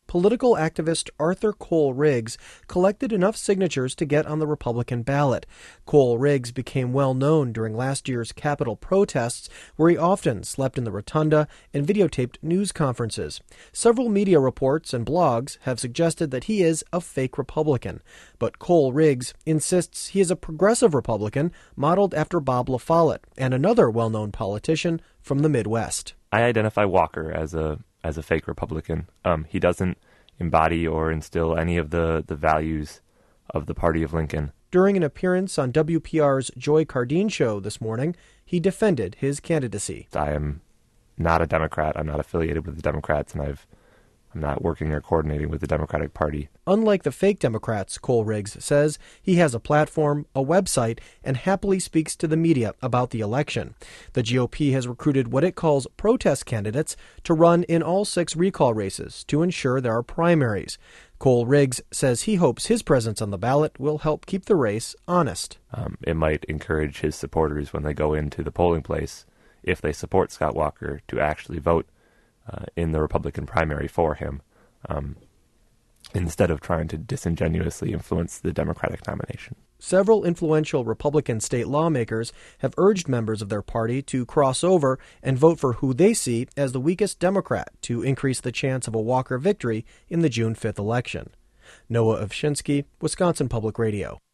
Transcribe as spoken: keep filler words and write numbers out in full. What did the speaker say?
Political activist Arthur Cole Riggs collected enough signatures to get on the Republican ballot. Cole Riggs became well known during last year's Capitol protests, where he often slept in the rotunda and videotaped news conferences. Several media reports and blogs have suggested that he is a fake Republican, but Cole Riggs insists he is a progressive Republican modeled after Bob La Follette and another well-known politician from the Midwest. I identify Walker as a as a fake Republican. Um, he doesn't embody or instill any of the, the values of the party of Lincoln. During an appearance on W P R's Joy Cardine show this morning, he defended his candidacy. I am not a Democrat. I'm not affiliated with the Democrats, and I've I'm not working or coordinating with the Democratic Party. Unlike the fake Democrats, Cole Riggs says, he has a platform, a website, and happily speaks to the media about the election. The G O P has recruited what it calls protest candidates to run in all six recall races to ensure there are primaries. Cole Riggs says he hopes his presence on the ballot will help keep the race honest. Um, it might encourage his supporters when they go into the polling place, if they support Scott Walker, to actually vote Uh, in the Republican primary for him, um, instead of trying to disingenuously influence the Democratic nomination. Several influential Republican state lawmakers have urged members of their party to cross over and vote for who they see as the weakest Democrat to increase the chance of a Walker victory in the June fifth election. Noah Ovchinsky, Wisconsin Public Radio.